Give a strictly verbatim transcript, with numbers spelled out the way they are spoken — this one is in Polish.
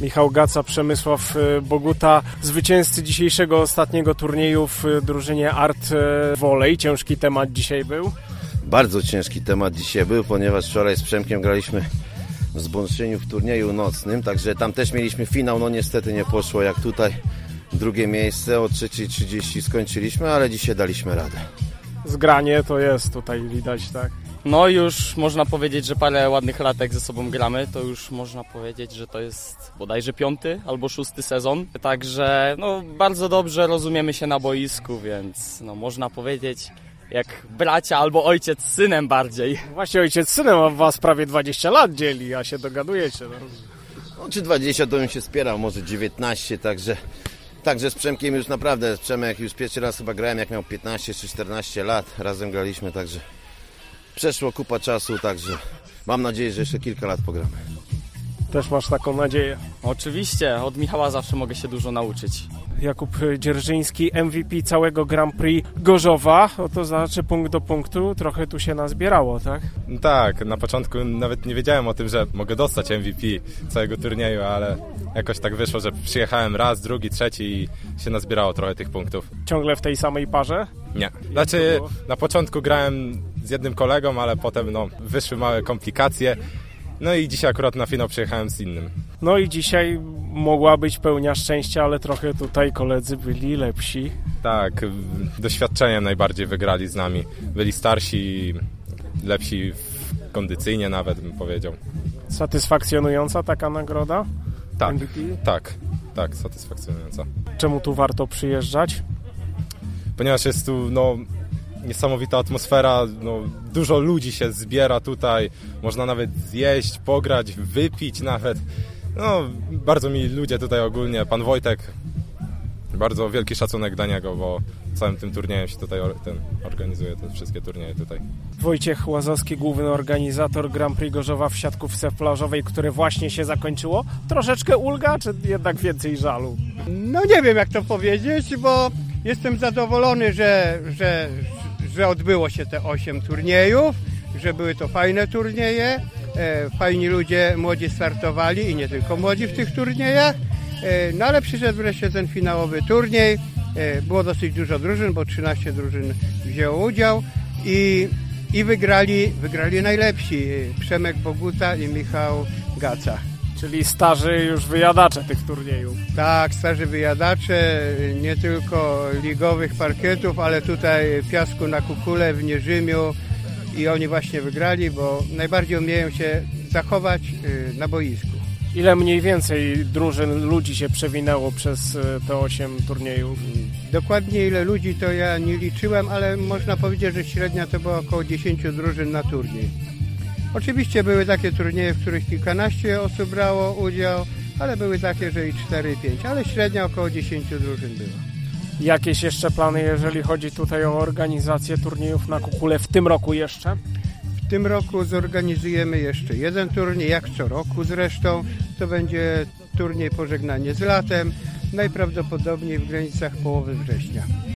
Michał Gaca, Przemysław Boguta, zwycięzcy dzisiejszego ostatniego turnieju w drużynie Art Volley. Ciężki temat dzisiaj był? Bardzo ciężki temat dzisiaj był, ponieważ wczoraj z Przemkiem graliśmy w Zbąszczeniu w turnieju nocnym, także tam też mieliśmy finał, no niestety nie poszło jak tutaj. Drugie miejsce, o trzeciej trzydzieści skończyliśmy, ale dzisiaj daliśmy radę. Zgranie to jest tutaj widać, tak? No już można powiedzieć, że parę ładnych latek ze sobą gramy, to już można powiedzieć, że to jest bodajże piąty albo szósty sezon. Także no, bardzo dobrze rozumiemy się na boisku, więc no, można powiedzieć jak bracia albo ojciec z synem bardziej. Właśnie ojciec z synem, a was prawie dwadzieścia lat dzieli, a się dogadujecie. No. No, czy dwadzieścia to bym się spierał, może dziewiętnaście, także... Także z Przemkiem już naprawdę, z Przemek już pierwszy raz chyba grałem jak miał piętnaście czy czternaście lat, razem graliśmy, także przeszło kupa czasu, także mam nadzieję, że jeszcze kilka lat pogramy. Też masz taką nadzieję? Oczywiście, od Michała zawsze mogę się dużo nauczyć. Jakub Dzierżyński, M V P całego Grand Prix Gorzowa, o to znaczy punkt do punktu, trochę tu się nazbierało, tak? Tak, na początku nawet nie wiedziałem o tym, że mogę dostać M V P całego turnieju, ale jakoś tak wyszło, że przyjechałem raz, drugi, trzeci i się nazbierało trochę tych punktów. Ciągle w tej samej parze? Nie, znaczy na początku grałem z jednym kolegą, ale potem no, wyszły małe komplikacje. No i dzisiaj akurat na finał przyjechałem z innym. No i dzisiaj mogła być pełnia szczęścia, ale trochę tutaj koledzy byli lepsi. Tak, doświadczeniem najbardziej wygrali z nami. Byli starsi, lepsi kondycyjnie nawet bym powiedział. Satysfakcjonująca taka nagroda? Tak, tak, tak, satysfakcjonująca. Czemu tu warto przyjeżdżać? Ponieważ jest tu no, niesamowita atmosfera, no, dużo ludzi się zbiera tutaj, można nawet zjeść, pograć, wypić nawet. No, bardzo mi ludzie tutaj ogólnie, pan Wojtek, bardzo wielki szacunek dla niego, bo całym tym turniejem się tutaj ten, organizuje te wszystkie turnieje tutaj. Wojciech Łazowski, główny organizator Grand Prix Gorzowa w siatkówce plażowej, które właśnie się zakończyło. Troszeczkę ulga, czy jednak więcej żalu? No nie wiem jak to powiedzieć, bo jestem zadowolony, że, że, że odbyło się te osiem turniejów, że były to fajne turnieje, fajni ludzie, młodzi startowali i nie tylko młodzi w tych turniejach, no ale przyszedł wreszcie ten finałowy turniej, było dosyć dużo drużyn, bo trzynaście drużyn wzięło udział i, i wygrali, wygrali najlepsi, Przemek Boguta i Michał Gaca. Czyli starzy już wyjadacze tych turniejów. Tak, starzy wyjadacze, nie tylko ligowych parkietów, ale tutaj piasku na Kukule w Nierzymiu i oni właśnie wygrali, bo najbardziej umieją się zachować na boisku. Ile mniej więcej drużyn, ludzi się przewinęło przez te osiem turniejów? Dokładnie ile ludzi to ja nie liczyłem, ale można powiedzieć, że średnia to było około dziesięć drużyn na turniej. Oczywiście były takie turnieje, w których kilkanaście osób brało udział, ale były takie, że i cztery, pięć, ale średnia około dziesięć drużyn była. Jakieś jeszcze plany, jeżeli chodzi tutaj o organizację turniejów na Kukule w tym roku jeszcze? W tym roku zorganizujemy jeszcze jeden turniej, jak co roku zresztą. To będzie turniej pożegnanie z latem, najprawdopodobniej w granicach połowy września.